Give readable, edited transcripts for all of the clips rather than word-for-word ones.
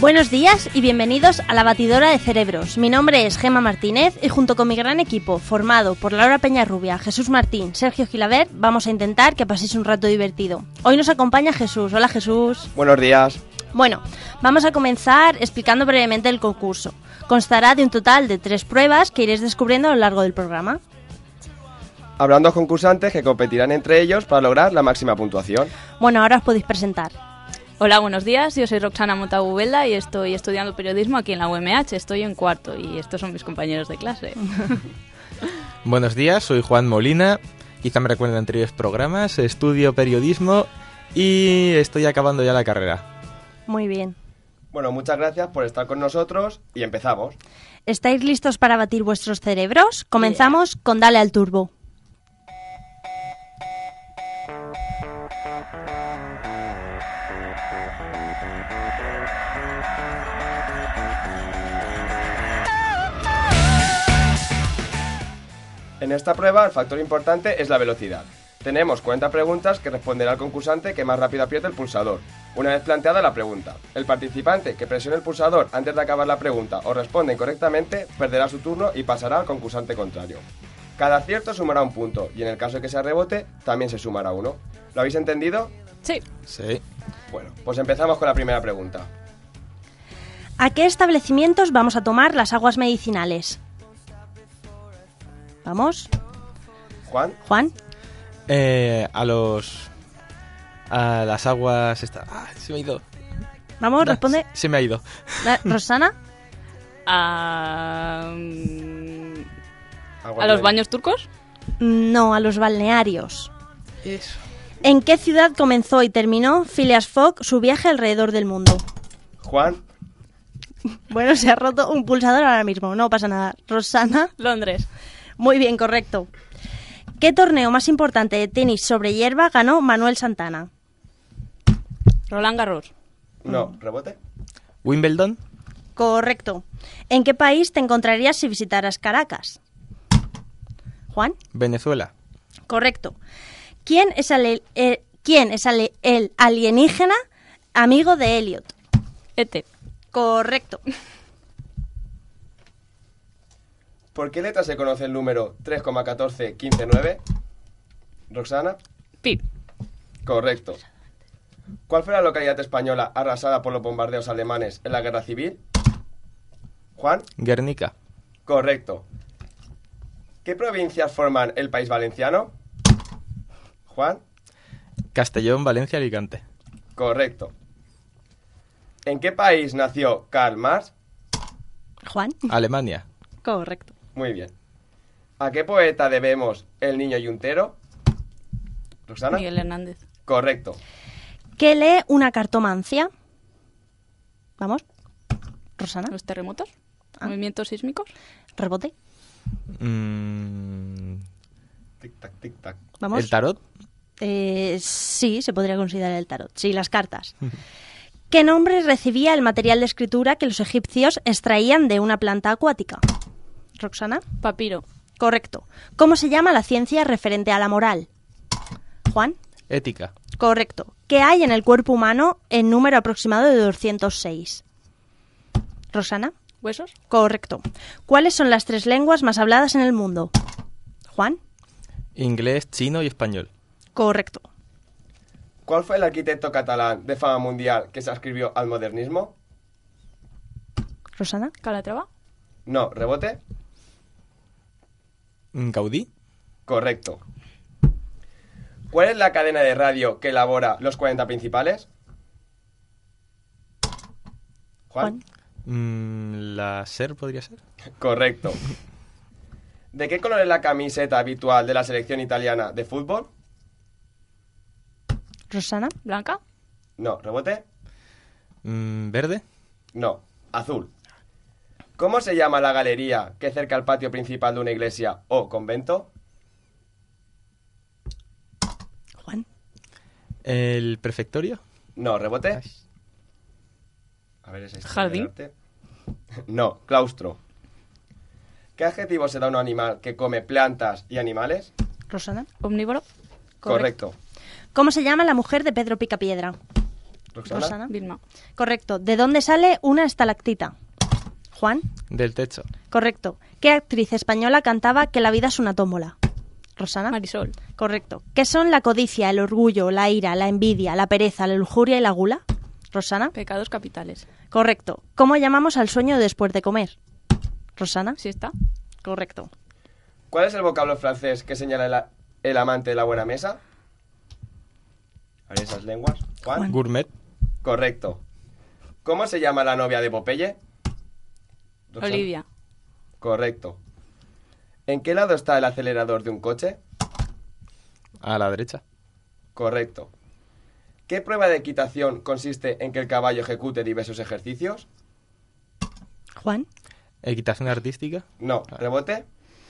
Buenos días y bienvenidos a la Batidora de Cerebros. Mi nombre es Gemma Martínez y junto con mi gran equipo, formado por Laura Peñarrubia, Jesús Martín, Sergio Gilaver, vamos a intentar que paséis un rato divertido. Hoy nos acompaña Jesús. Hola, Jesús. Buenos días. Bueno, vamos a comenzar explicando brevemente el concurso. Constará de un total de 3 pruebas que iréis descubriendo a lo largo del programa. Habrán 2 concursantes que competirán entre ellos para lograr la máxima puntuación. Bueno, ahora os podéis presentar. Hola, buenos días. Yo soy Roxana Montabubelda y estoy estudiando periodismo aquí en la UMH. Estoy en cuarto y estos son mis compañeros de clase. Buenos días, soy Juan Molina. Quizá me recuerden de anteriores programas. Estudio periodismo y estoy acabando ya la carrera. Muy bien. Bueno, muchas gracias por estar con nosotros y empezamos. ¿Estáis listos para batir vuestros cerebros? Comenzamos con Dale al Turbo. En esta prueba el factor importante es la velocidad. Tenemos 40 preguntas que responderá el concursante que más rápido apriete el pulsador. Una vez planteada la pregunta, el participante que presione el pulsador antes de acabar la pregunta o responde incorrectamente perderá su turno y pasará al concursante contrario. Cada acierto sumará un punto y en el caso de que sea rebote también se sumará uno. ¿Lo habéis entendido? Sí. Sí. Bueno, pues empezamos con la primera pregunta. ¿A qué establecimientos vamos a tomar las aguas medicinales? ¿Vamos? ¿Juan? ¿Juan? A las aguas... se me ha ido. ¿Vamos? Responde. Se me ha ido. ¿Rosana? ¿A los baños turcos? No, a los balnearios. Eso. ¿En qué ciudad comenzó y terminó Phileas Fogg su viaje alrededor del mundo? ¿Juan? Bueno, se ha roto un pulsador ahora mismo, no pasa nada. ¿Rosana? Londres. Muy bien, correcto. ¿Qué torneo más importante de tenis sobre hierba ganó Manuel Santana? Roland Garros. No, ¿rebote? Wimbledon. Correcto. ¿En qué país te encontrarías si visitaras Caracas? ¿Juan? Venezuela. Correcto. ¿Quién es el alienígena amigo de Elliot? ET. Correcto. ¿Por qué letra se conoce el número 3,14159? ¿Roxana? Pi. Correcto. ¿Cuál fue la localidad española arrasada por los bombardeos alemanes en la Guerra Civil? ¿Juan? Guernica. Correcto. ¿Qué provincias forman el País Valenciano? ¿Juan? Castellón, Valencia, Alicante. Correcto. ¿En qué país nació Karl Marx? ¿Juan? Alemania. Correcto. Muy bien. ¿A qué poeta debemos El niño yuntero? ¿Roxana? Miguel Hernández. Correcto. ¿Qué lee una cartomancia? ¿Vamos? ¿Rosana? ¿Los terremotos? ¿Movimientos sísmicos? ¿Rebote? Tic-tac, tic-tac. ¿Vamos? ¿El tarot? Sí, se podría considerar el tarot. Sí, las cartas. ¿Qué nombre recibía el material de escritura que los egipcios extraían de una planta acuática? ¿Roxana? Papiro. Correcto. ¿Cómo se llama la ciencia referente a la moral? ¿Juan? Ética. Correcto. ¿Qué hay en el cuerpo humano en número aproximado de 206? ¿Rosana? ¿Huesos? Correcto. ¿Cuáles son las 3 lenguas más habladas en el mundo? ¿Juan? Inglés, chino y español. Correcto. ¿Cuál fue el arquitecto catalán de fama mundial que se adscribió al modernismo? ¿Rosana? ¿Calatrava? No, ¿rebote? Gaudí. Correcto. ¿Cuál es la cadena de radio que elabora los 40 principales? ¿Juan? La SER podría ser. Correcto. ¿De qué color es la camiseta habitual de la selección italiana de fútbol? ¿Rosana? ¿Blanca? No, ¿rebote? Verde. No, azul. ¿Cómo se llama la galería que cerca al patio principal de una iglesia o convento? ¿Juan? ¿El prefectorio? No, ¿rebote? A ver, ¿es este ¿Jardín? No, claustro. ¿Qué adjetivo se da a un animal que come plantas y animales? ¿Rosana? ¿Omnívoro? Correcto. ¿Cómo se llama la mujer de Pedro Picapiedra? Roxana. Vilma. Correcto. ¿De dónde sale una estalactita? Juan. Del techo. Correcto. ¿Qué actriz española cantaba que la vida es una tómbola? Rosana. Marisol. Correcto. ¿Qué son la codicia, el orgullo, la ira, la envidia, la pereza, la lujuria y la gula? Rosana. Pecados capitales. Correcto. ¿Cómo llamamos al sueño después de comer? Rosana. ¿Siesta? Correcto. ¿Cuál es el vocablo francés que señala el amante de la buena mesa? A ver esas lenguas. Juan. Gourmet. Correcto. ¿Cómo se llama la novia de Popeye? Roxana. Olivia. Correcto. ¿En qué lado está el acelerador de un coche? A la derecha. Correcto. ¿Qué prueba de equitación consiste en que el caballo ejecute diversos ejercicios? Juan. Equitación artística. No. ¿Rebote?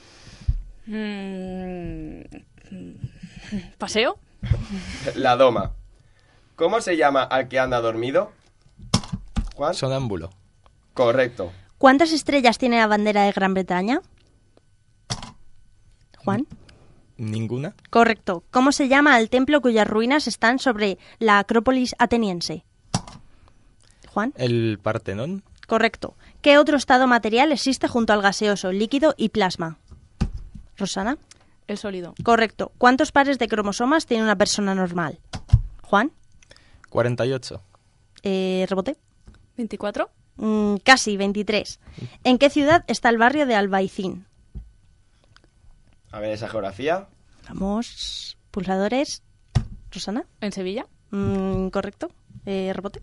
¿Paseo? La doma. ¿Cómo se llama al que anda dormido? Juan. Sonámbulo. Correcto. ¿Cuántas estrellas tiene la bandera de Gran Bretaña? Juan. Ninguna. Correcto. ¿Cómo se llama al templo cuyas ruinas están sobre la Acrópolis ateniense? Juan. El Partenón. Correcto. ¿Qué otro estado material existe junto al gaseoso, líquido y plasma? Rosana. El sólido. Correcto. ¿Cuántos pares de cromosomas tiene una persona normal? Juan. 48. Rebote. 24. Casi, 23. ¿En qué ciudad está el barrio de Albaicín? A ver esa geografía. Vamos. Pulsadores. Rosana. En Sevilla. Correcto. Rebote.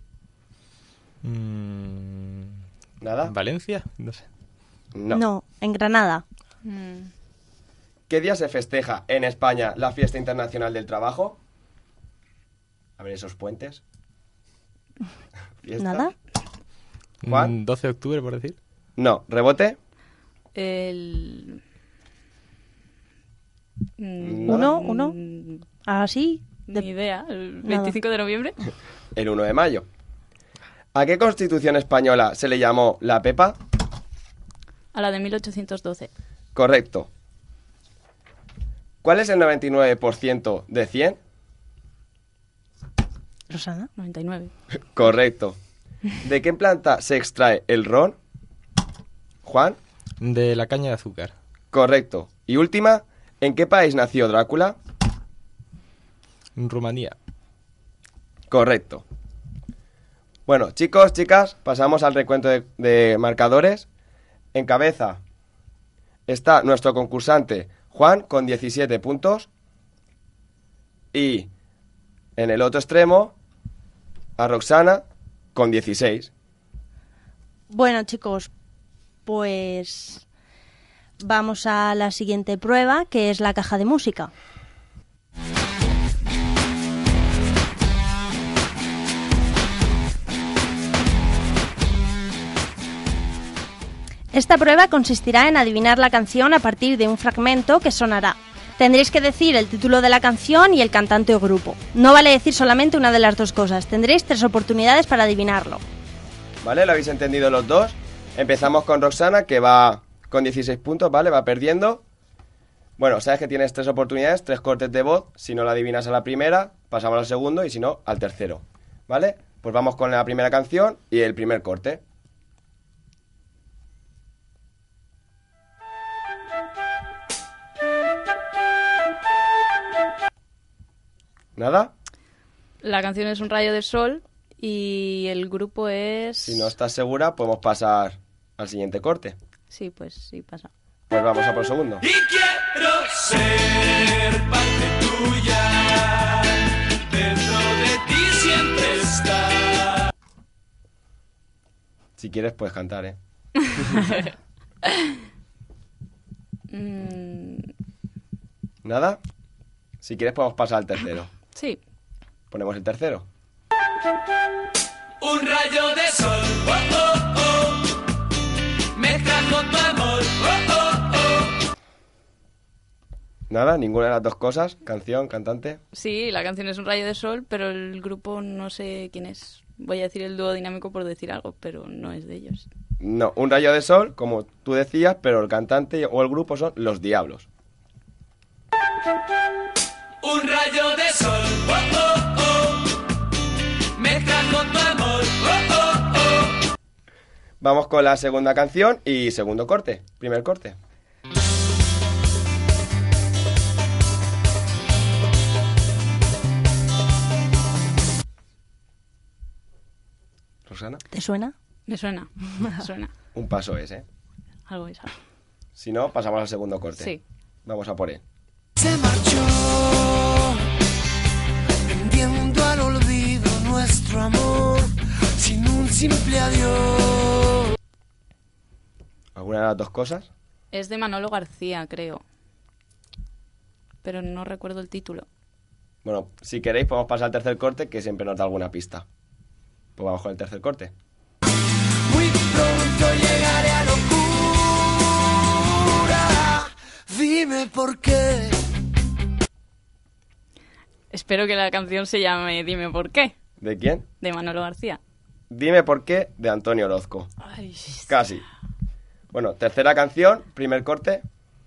¿Nada? ¿Valencia? No sé. No. En Granada. ¿Qué día se festeja en España la Fiesta Internacional del Trabajo? A ver esos puentes. ¿Fiesta? Nada. Juan. 12 de octubre, por decir. No. ¿Rebote? El... Uno. Así. Ni idea. El Nada. 25 de noviembre. El 1 de mayo. ¿A qué constitución española se le llamó la Pepa? A la de 1812. Correcto. ¿Cuál es el 99% de 100? Rosana. 99. Correcto. ¿De qué planta se extrae el ron? Juan. De la caña de azúcar. Correcto. Y última, ¿en qué país nació Drácula? Rumanía. Correcto. Bueno, chicos, chicas, pasamos al recuento de marcadores. En cabeza está nuestro concursante Juan con 17 puntos. Y en el otro extremo a Roxana con 16. Bueno, chicos, pues vamos a la siguiente prueba, que es la caja de música. Esta prueba consistirá en adivinar la canción a partir de un fragmento que sonará. Tendréis que decir el título de la canción y el cantante o grupo. No vale decir solamente una de las dos cosas. Tendréis 3 oportunidades para adivinarlo. ¿Vale? ¿Lo habéis entendido los dos? Empezamos con Roxana, que va con 16 puntos, ¿vale? Va perdiendo. Bueno, sabes que tienes 3 oportunidades, 3 cortes de voz. Si no la adivinas a la primera, pasamos al segundo y si no, al tercero. ¿Vale? Pues vamos con la primera canción y el primer corte. ¿Nada? La canción es Un rayo de sol y el grupo es... Si no estás segura, podemos pasar al siguiente corte. Sí, pues sí pasa. Pues vamos a por el segundo. Y quiero ser parte tuya, dentro de ti siempre está. Si quieres, puedes cantar, ¿eh? ¿Nada? Si quieres, podemos pasar al tercero. Sí. Ponemos el tercero. Un rayo de sol, oh, oh, oh, me trajo tu amor, oh, oh, oh. ¿Nada? ¿Ninguna de las dos cosas? ¿Canción? ¿Cantante? Sí, la canción es Un rayo de sol, pero el grupo no sé quién es. Voy a decir el dúo dinámico por decir algo, pero no es de ellos. No, un rayo de sol, como tú decías, pero el cantante o el grupo son Los Diablos. Un rayo de sol, oh, oh, oh, me trajo Vamos con la segunda canción y segundo corte. Primer corte. ¿Rosana? ¿Te suena? Me suena. Suena. Un paso es, ¿eh? Algo es algo. Si no, pasamos al segundo corte. Sí. Vamos a por él. Se marchó, vendiendo al olvido nuestro amor, sin un simple adiós. ¿Alguna de las dos cosas? Es de Manolo García, creo. Pero no recuerdo el título. Bueno, si queréis podemos pasar al tercer corte, que siempre nos da alguna pista. Pues vamos con el tercer corte. Muy pronto llegaré a locura. Dime por qué. Espero que la canción se llame Dime por qué, ¿De quién? de Manolo García. Dime por qué, de Antonio Orozco. Ay, Casi. Bueno, tercera canción, primer corte.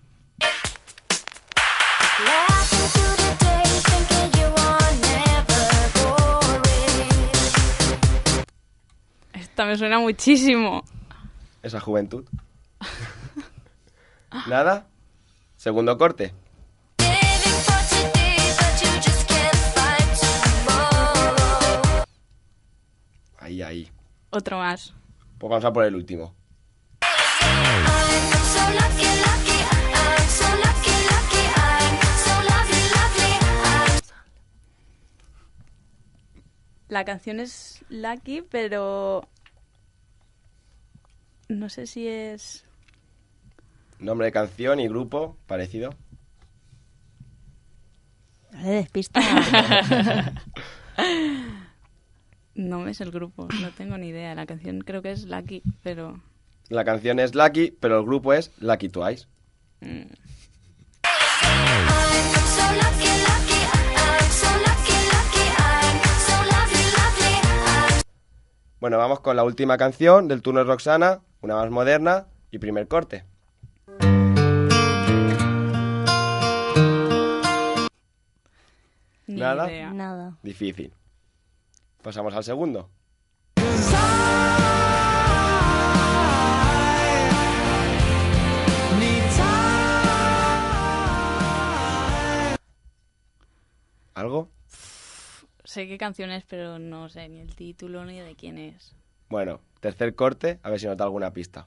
esta me suena muchísimo. Esa juventud. ¿Nada? Segundo corte. Ahí. Otro más. Pues vamos a por el último. La canción es Lucky, pero no sé si es... Nombre de canción y grupo, parecido. No le despista. No me sé el grupo, no tengo ni idea. La canción creo que es Lucky, pero... La canción es Lucky, pero el grupo es Lucky Twice. Bueno, vamos con la última canción del turno de Roxana, una más moderna y primer corte. Ni ¿Nada? idea. Nada. Difícil. Pasamos al segundo. ¿Algo? Sé qué canción es, pero no sé ni el título ni de quién es. Bueno, tercer corte, a ver si nos da alguna pista.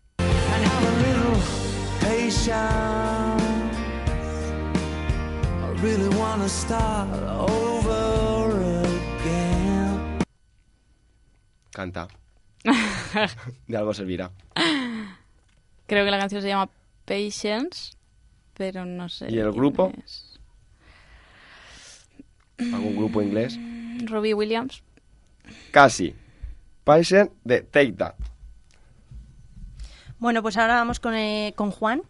Canta. De algo servirá. Creo que la canción se llama Patience, pero no sé. ¿Y el quién grupo? es. ¿Algún grupo inglés? Robbie Williams. Casi. Patient de Take That. Bueno, pues ahora vamos con Juan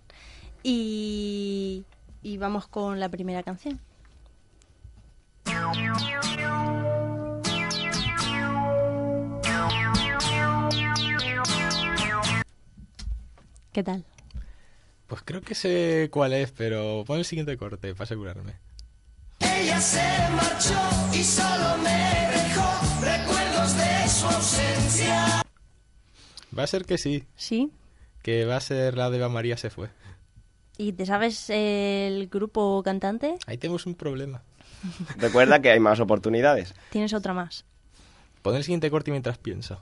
y vamos con la primera canción. ¿Qué tal? Pues creo que sé cuál es, pero pon el siguiente corte para asegurarme. Ella se marchó y solo me dejó recuerdos de su ausencia. Va a ser que sí, ¿Sí? que va a ser la de Eva María se fue. ¿Y te sabes el grupo o cantante? Ahí tenemos un problema. Recuerda que hay más oportunidades. Tienes otra más. Pon el siguiente corte mientras pienso.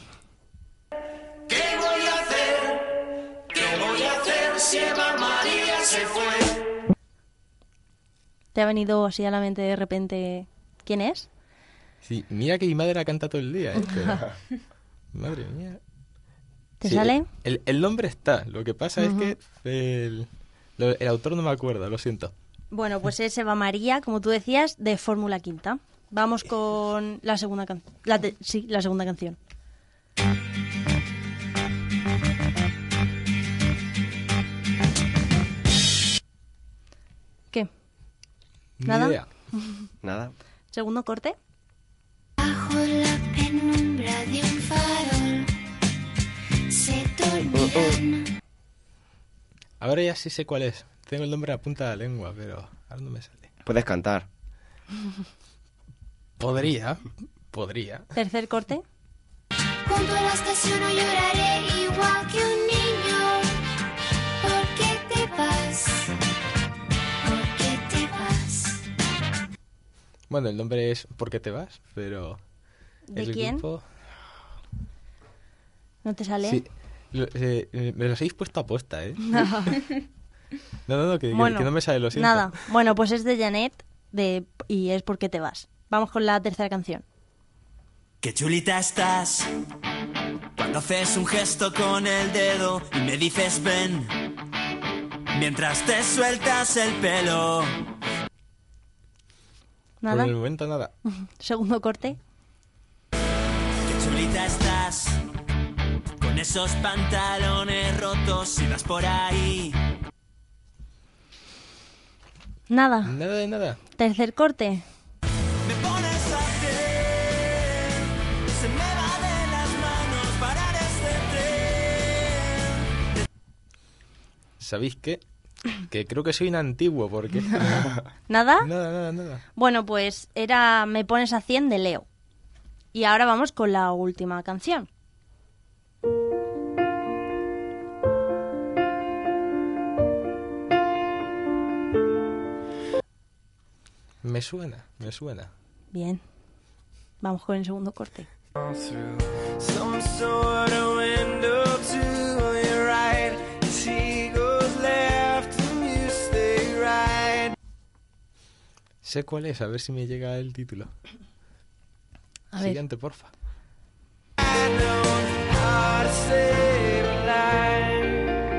¿Qué voy a hacer? ¿Qué voy a hacer si Eva María se fue? ¿Te ha venido así a la mente de repente quién es? Sí, mira que mi madre la canta todo el día, ¿eh? Pero... Madre mía. ¿Te Sí, sale? El nombre está, lo que pasa es que el autor no me acuerdo, lo siento. Bueno, pues es Eva María, como tú decías, de Fórmula Quinta. Vamos con la segunda canción. La segunda canción. ¿Qué? Ni ¿Nada? idea. Nada. ¿Segundo corte? Bajo la penumbra de un farol se dormirán. Ahora ya sí sé cuál es. Tengo el nombre a la punta de la lengua, pero ahora no me sale. Puedes cantar. Podría. Tercer corte. junto a la estación o lloraré igual que un niño. ¿Por qué te vas? ¿Por qué te vas? Bueno, el nombre es ¿Por qué te vas? Pero... ¿De el quién? grupo- ¿No te sale? Sí. Me los habéis puesto a posta, ¿eh? No, que Bueno, no me sale, lo siento. nada. Bueno, pues es de Janet y es ¿Por qué te vas? Vamos con la tercera canción. Qué chulita estás cuando haces un gesto con el dedo y me dices ven mientras te sueltas el pelo. Nada. Por el momento nada. Segundo corte. Qué chulita estás con esos pantalones rotos y vas por ahí. Nada. Nada de nada. Tercer corte. Me pones a hacer, se me va de las manos parar este tren. ¿Sabéis qué? Que creo que soy un antiguo, porque... ¿Nada? Nada. Bueno, pues era Me pones a 100 de Leo. Y ahora vamos con la última canción. Me suena. Bien. Vamos con el segundo corte. Some sort of window to your right. She goes left and you stay right. Sé cuál es, a ver si me llega el título. A ver. Siguiente, porfa. I know how to save a life.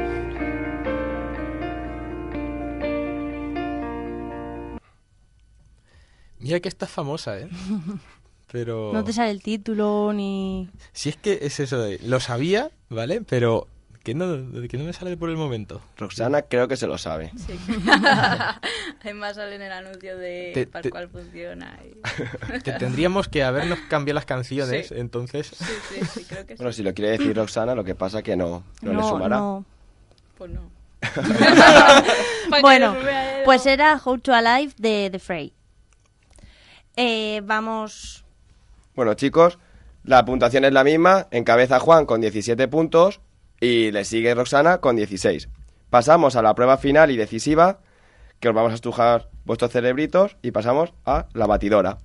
Mira que está famosa, ¿eh? Pero... No te sale el título ni... Si es que es eso de... Lo sabía, ¿vale? Pero que no me sale por el momento. Roxana creo que se lo sabe. Sí. Además sale en el anuncio de Te- para te- cuál funciona. Y... Tendríamos que habernos cambiado las canciones, Sí. entonces... Sí, creo que sí. Bueno, si lo quiere decir Roxana, lo que pasa que no le sumará. No. Pues no. Bueno, pues era How to Alive de The Fray. Vamos... Bueno, chicos, la puntuación es la misma. Encabeza Juan con 17 puntos y le sigue Roxana con 16. Pasamos a la prueba final y decisiva, que os vamos a estrujar vuestros cerebritos, y pasamos a la batidora.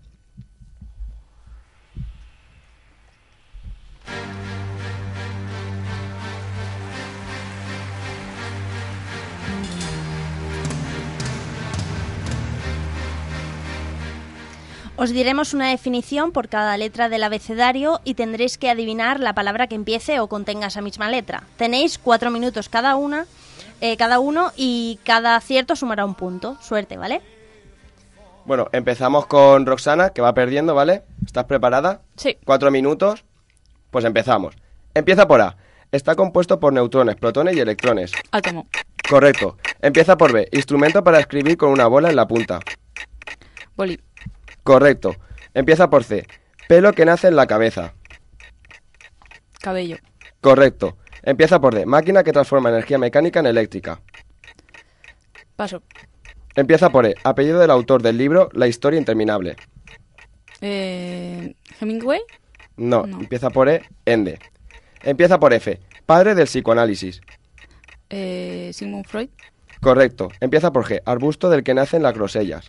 Os diremos una definición por cada letra del abecedario y tendréis que adivinar la palabra que empiece o contenga esa misma letra. Tenéis 4 minutos cada uno y cada acierto sumará un punto. Suerte, ¿vale? Bueno, empezamos con Roxana, que va perdiendo, ¿vale? ¿Estás preparada? Sí. 4 minutos. Pues empezamos. Empieza por A. Está compuesto por neutrones, protones y electrones. Átomo. Correcto. Empieza por B. Instrumento para escribir con una bola en la punta. Boli. Correcto. Empieza por C. Pelo que nace en la cabeza. Cabello. Correcto. Empieza por D. Máquina que transforma energía mecánica en eléctrica. Paso. Empieza por E. Apellido del autor del libro La historia interminable. Hemingway. No. No. Empieza por E. Ende. Empieza por F. Padre del psicoanálisis. Sigmund Freud. Correcto. Empieza por G. Arbusto del que nacen las grosellas.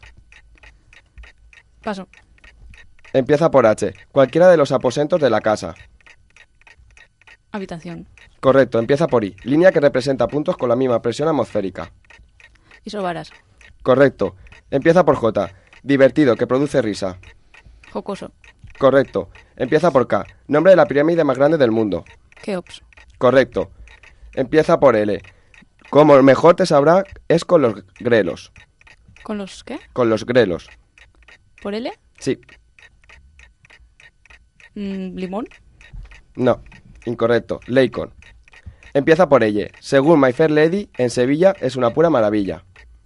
Paso. Empieza por H. Cualquiera de los aposentos de la casa. Habitación. Correcto. Empieza por I. Línea que representa puntos con la misma presión atmosférica. Isobaras. Correcto. Empieza por J. Divertido, que produce risa. Jocoso. Correcto. Empieza por K. Nombre de la pirámide más grande del mundo. Keops. Correcto. Empieza por L. Como mejor te sabrá es con los grelos. ¿Con los qué? Con los grelos. ¿Por L? Sí. ¿Limón? No. Incorrecto. Leicon. Empieza por L. Según My Fair Lady, en Sevilla es una pura maravilla.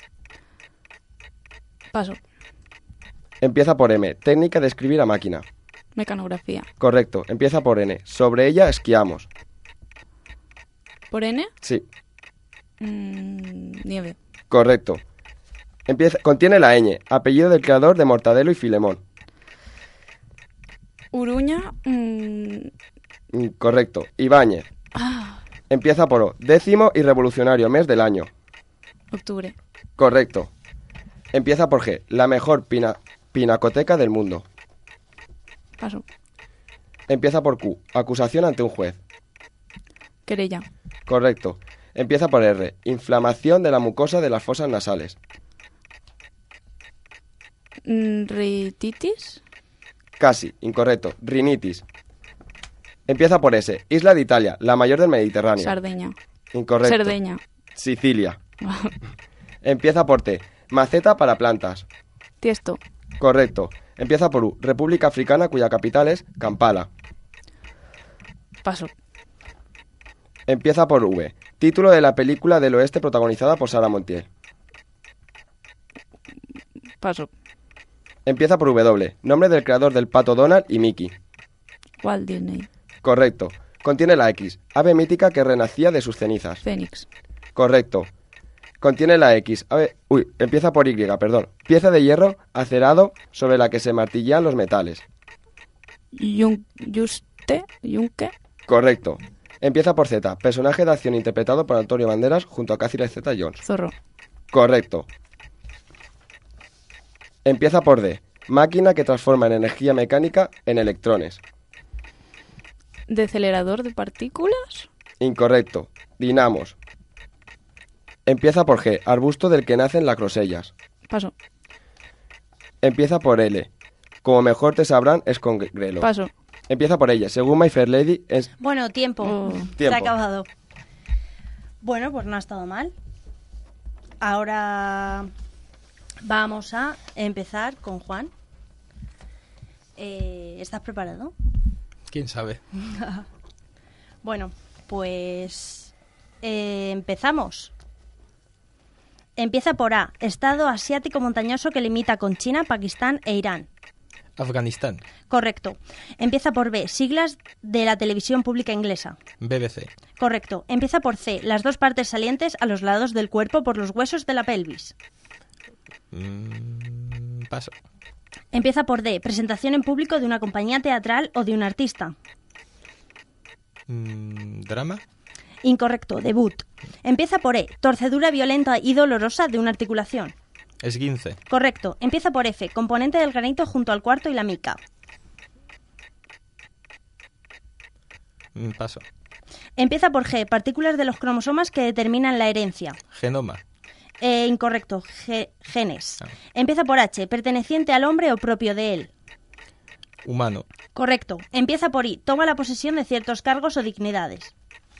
Paso. Empieza por M. Técnica de escribir a máquina. Mecanografía. Correcto. Empieza por N. Sobre ella esquiamos. ¿Por N? Sí. Nieve. Correcto. Contiene la ñ. Apellido del creador de Mortadelo y Filemón. Uruña. Correcto. Ibáñez. Empieza por O. 10º y revolucionario mes del año. Octubre. Correcto. Empieza por G. La mejor pinacoteca del mundo. Paso. Empieza por Q. Acusación ante un juez. Querella. Correcto. Empieza por R. Inflamación de la mucosa de las fosas nasales. Rititis. Casi. Incorrecto. Rinitis. Empieza por S. Isla de Italia, la mayor del Mediterráneo. Sardeña. Incorrecto. Cerdeña. Sicilia. Empieza por T. Maceta para plantas. Tiesto. Correcto. Empieza por U. República Africana cuya capital es Kampala. Paso. Empieza por V. Título de la película del oeste protagonizada por Sara Montiel. Paso. Empieza por W. Nombre del creador del pato Donald y Mickey. Walt Disney. Correcto. Contiene la X. Ave mítica que renacía de sus cenizas. Fénix. Correcto. Contiene la X. Empieza por Y, perdón. Pieza de hierro acerado sobre la que se martillan los metales. Yunque. Correcto. Empieza por Z. Personaje de acción interpretado por Antonio Banderas junto a Catherine Zeta-Jones. Zorro. Correcto. Empieza por D. Máquina que transforma en energía mecánica en electrones. Decelerador de partículas. Incorrecto. Dinamos. Empieza por G. Arbusto del que nacen las grosellas. Paso. Empieza por L. Como mejor te sabrán es con grelo. Paso. Empieza por ella. Según My Fair Lady es... Bueno, tiempo. Oh. Se Tiempo. ha acabado. Bueno, pues no ha estado mal. Ahora vamos a empezar con Juan. ¿Estás preparado? ¿Quién sabe? Bueno, pues empezamos. Empieza por A. Estado asiático montañoso que limita con China, Pakistán e Irán. Afganistán. Correcto. Empieza por B. Siglas de la televisión pública inglesa. BBC. Correcto. Empieza por C. Las dos partes salientes a los lados del cuerpo por los huesos de la pelvis. Paso. Empieza por D. Presentación en público de una compañía teatral o de un artista. Drama. Incorrecto. Debut. Empieza por E. Torcedura violenta y dolorosa de una articulación. Esguince. Correcto. Empieza por F. Componente del granito junto al cuarto y la mica. Paso. Empieza por G. Partículas de los cromosomas que determinan la herencia. Genoma. Incorrecto. Genes. Ah. Empieza por H. Perteneciente al hombre o propio de él. Humano. Correcto. Empieza por I. Toma la posesión de ciertos cargos o dignidades.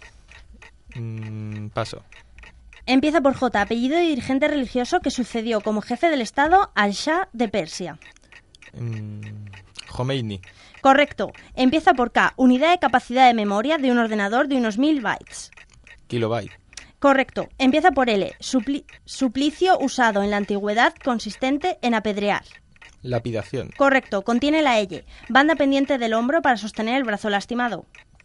Paso. Empieza por J. Apellido de dirigente religioso que sucedió como jefe del Estado al Shah de Persia. Khomeini. Correcto. Empieza por K. Unidad de capacidad de memoria de un ordenador de unos 1000 bytes. Kilobyte. Correcto. Empieza por L. Suplicio usado en la antigüedad consistente en apedrear. Lapidación. Correcto. Contiene la L. Banda pendiente del hombro para sostener el brazo lastimado.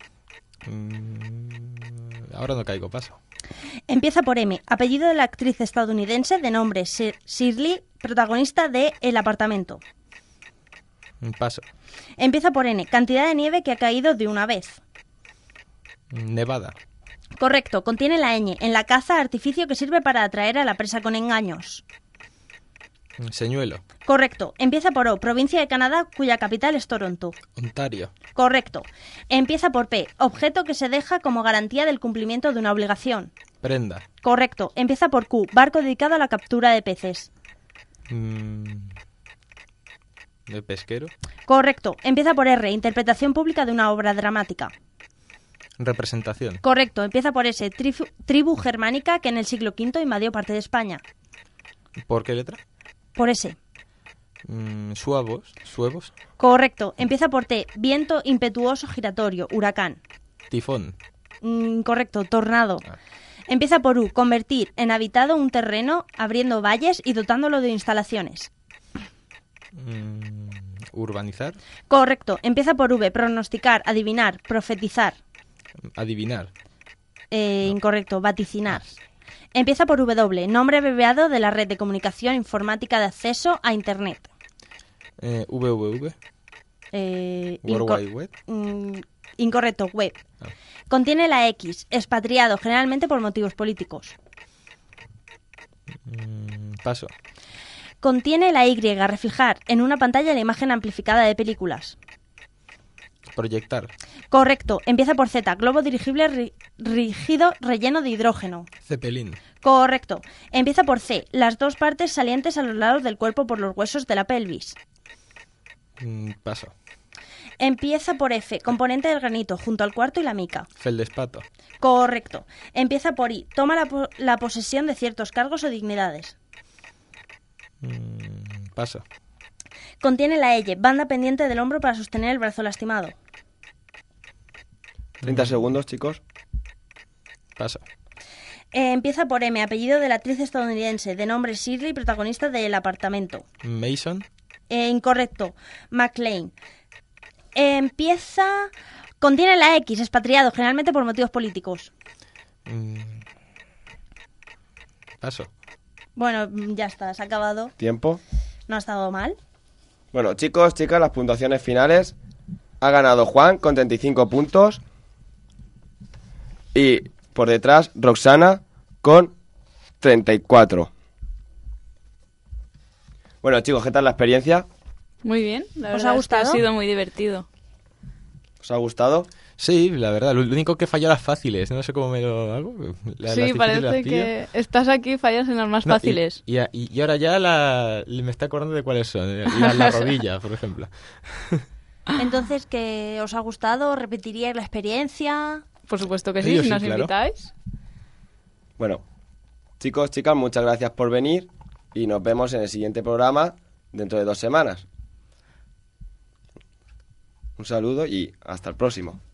Ahora no caigo, paso. Empieza por M. Apellido de la actriz estadounidense de nombre Shirley, protagonista de El apartamento. Paso. Empieza por N. Cantidad de nieve que ha caído de una vez. Nevada. Correcto. Contiene la ñ. En la caza, artificio que sirve para atraer a la presa con engaños. Señuelo. Correcto. Empieza por O. Provincia de Canadá cuya capital es Toronto. Ontario. Correcto. Empieza por P. Objeto que se deja como garantía del cumplimiento de una obligación. Prenda. Correcto. Empieza por Q. Barco dedicado a la captura de peces. De pesquero. Correcto. Empieza por R. Interpretación pública de una obra dramática. Representación. Correcto. Empieza por S. Tribu germánica que en el siglo V invadió parte de España. ¿Por qué letra? Por S. Suevos. Correcto. Empieza por T. Viento impetuoso giratorio. Huracán. Tifón. Correcto. Tornado. Empieza por U. Convertir en habitado un terreno abriendo valles y dotándolo de instalaciones. Urbanizar. Correcto. Empieza por V. Pronosticar, adivinar, profetizar. Adivinar. Incorrecto. Vaticinar. Empieza por W. Nombre abreviado de la red de comunicación informática de acceso a Internet. WWW. World Wide Web. Incorrecto, web. Contiene la X, expatriado, generalmente por motivos políticos. Paso. Contiene la Y, reflejar en una pantalla la imagen amplificada de películas. Proyectar. Correcto, empieza por Z, globo dirigible rígido relleno de hidrógeno. Cepelín. Correcto, empieza por C, las dos partes salientes a los lados del cuerpo por los huesos de la pelvis. Paso. Empieza por F, componente del granito, junto al cuarto y la mica. Feldespato. Correcto, empieza por I, toma la posesión de ciertos cargos o dignidades. Paso. Contiene la L, banda pendiente del hombro para sostener el brazo lastimado. 30 segundos, chicos. Paso. Empieza por M, apellido de la actriz estadounidense, de nombre Shirley, protagonista de El apartamento. Mason. Incorrecto, McLean. Contiene la X, expatriado, generalmente por motivos políticos. Paso. Bueno, ya está, se ha acabado. Tiempo. No ha estado mal. Bueno, chicos, chicas, las puntuaciones finales. Ha ganado Juan con 35 puntos. Y por detrás, Roxana con 34. Bueno, chicos, ¿qué tal la experiencia? Muy bien, la ¿Os verdad ha es que gustado? ha sido muy divertido. ¿Os ha gustado? Sí, la verdad, lo único que falló las fáciles, no sé cómo me lo hago. Las Sí, difíciles las parece pillo. que estás aquí y fallas en las más No, fáciles. y ahora ya me está acordando de cuáles son. La rodilla, por ejemplo. Entonces, ¿qué os ha gustado? ¿Repetiríais la experiencia? Por supuesto que Sí, sí, yo si sí, nos claro. invitáis. Bueno, chicos, chicas, muchas gracias por venir. Y nos vemos en el siguiente programa dentro de 2 semanas. Un saludo y hasta el próximo.